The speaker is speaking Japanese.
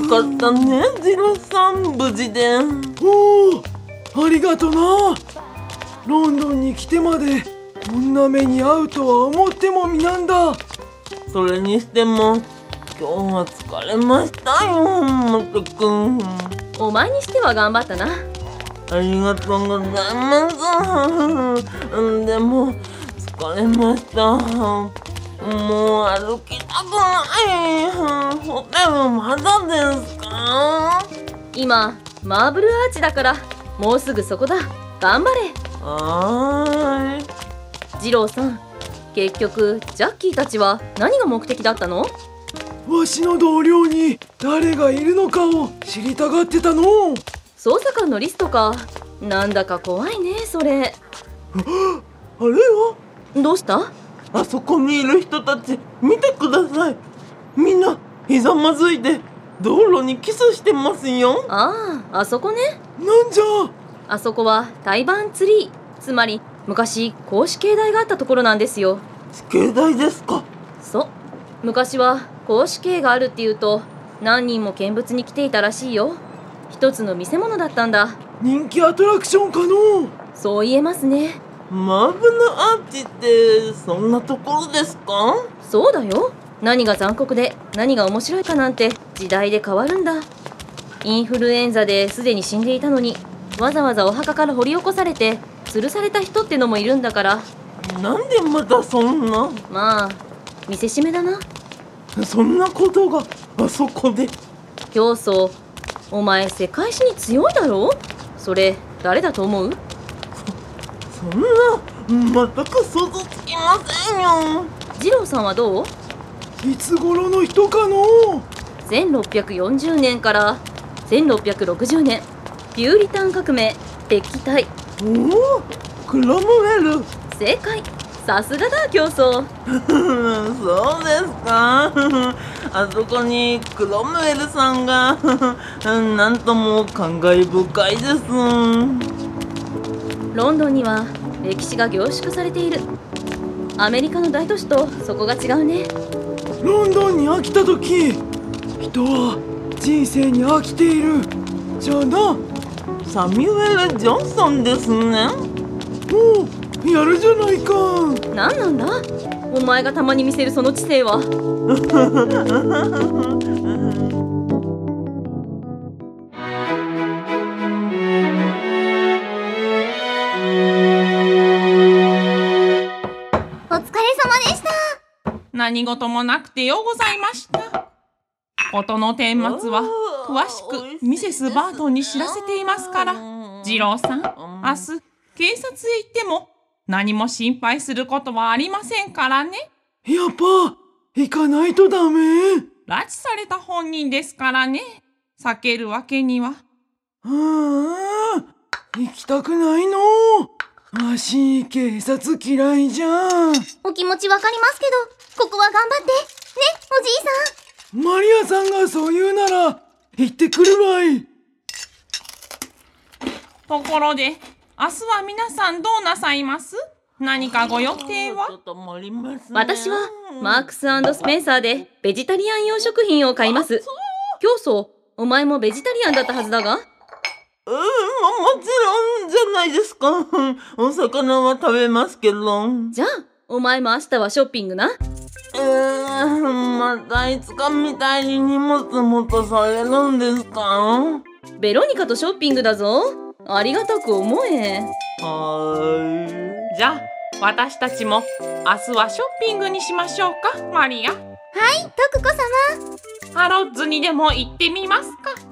かったね、ジロさん、無事で。 おお、ありがとな。ロンドンに来てまでこんな目に遭うとは思ってもみなんだ。 それにしても今日は疲れましたよ、まったくん。 お前にしては頑張ったな。 ありがとうございます。でも疲れました。もう歩きたくない。ホテルまだですか？ 今マーブルアーチだからもうすぐそこだ。頑張れ。 はーい。 二郎さん、結局ジャッキーたちは何が目的だったの？ わしの同僚に誰がいるのかを知りたがってたの。 捜査官のリストか。なんだか怖いね、それ。 あれは？ どうした？ あそこにいる人たち見てください。みんなひざまずいて道路にキスしてますよ。 あそこね。 なんじゃ。 あそこは台湾ツリー、つまり昔公主刑台があったところなんですよ。 死刑台ですか？ そう、昔は公主刑があるっていうと何人も見物に来ていたらしいよ。一つの見せ物だったんだ。 人気アトラクションかの。 そう言えますね。 マーブルアーチってそんなところですか？ そうだよ。何が残酷で何が面白いかなんて時代で変わるんだ。インフルエンザですでに死んでいたのにわざわざお墓から掘り起こされて吊るされた人ってのもいるんだから。 なんでまたそんな。 まあ見せしめだな。 そんなことがあそこで。 教祖、お前世界史に強いだろ。それ誰だと思う？ そんな全く想像つきませんよ。 二郎さんはどう？ いつ頃の人かの。 1640年から1660年、ピューリタン革命、鉄器隊。 おお、クロムウェル。 正解。さすがだ、教祖。 そうですか。あそこにクロムウェルさんがなんとも感慨深いです。 ロンドンには歴史が凝縮されている。アメリカの大都市とそこが違うね。 ロンドンに飽きた時、人は人生に飽きているじゃあな。 サミュエル・ジョンソンですね。 おお、やるじゃないか。 なんなんだお前がたまに見せるその知性は。 お疲れ様でした。 何事もなくてようございました。事の顛末は詳しくミセス・バートンに知らせていますから、次郎さん、明日警察へ行っても何も心配することはありませんからね。 やっぱ行かないとダメ。 拉致された本人ですからね。避けるわけには。 行きたくないの。わし警察嫌いじゃん。 お気持ちわかりますけど、ここは頑張ってね、おじいさん。 マリアさんがそう言うなら行ってくるわい。 ところで、明日は皆さんどうなさいます？何かご予定は？ 私はマークス&スペンサーでベジタリアン用食品を買います。教祖、お前もベジタリアンだったはずだが。 もちろんじゃないですか。お魚は食べますけど。 じゃあお前も明日はショッピングな。 またいつかみたいに荷物持たされるんですか？ ベロニカとショッピングだぞ。ありがたく思え。 じゃあ私たちも明日はショッピングにしましょうか、マリア。 はい、徳子様。 ハロッズにでも行ってみますか。